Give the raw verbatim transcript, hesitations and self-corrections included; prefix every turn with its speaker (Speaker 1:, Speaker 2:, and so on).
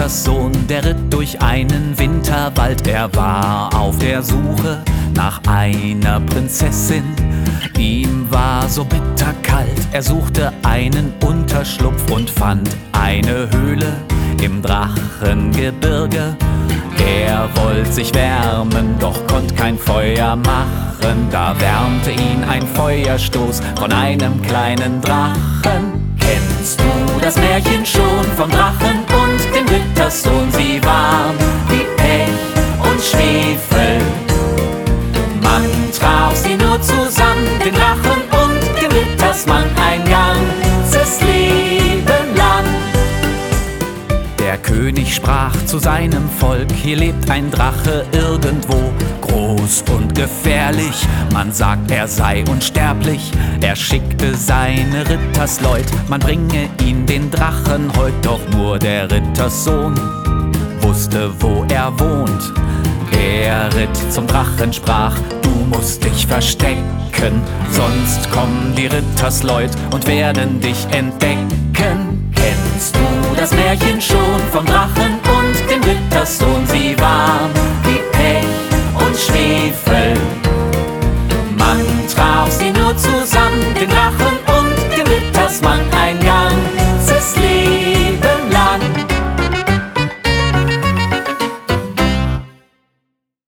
Speaker 1: Ritterssohn, der ritt durch einen Winterwald. Er war auf der Suche nach einer Prinzessin. Ihm war so bitterkalt, er suchte einen Unterschlupf und fand eine Höhle im Drachengebirge. Er wollte sich wärmen, doch konnte kein Feuer machen. Da wärmte ihn ein Feuerstoß von einem kleinen Drachen. Kennst du das Märchen schon vom Drachen und dem Rittersohn? Sie waren wie Pech und Schwefel. Man traf sie nur zusammen, den Drachen und den Rittersmann, ein ganzes Leben lang. Der König sprach zu seinem Volk: Hier lebt ein Drache irgendwo, groß und gefährlich. Man sagt, er sei unsterblich. Er schickte seine Rittersleut, man bringe ihm den Drachen heut. Doch nur der Rittersohn wusste, wo er wohnt. Er ritt zum Drachen, sprach: Du musst dich verstecken, sonst kommen die Rittersleut und werden dich entdecken. Kennst du das Märchen schon vom Drachen und dem Rittersohn? Sie waren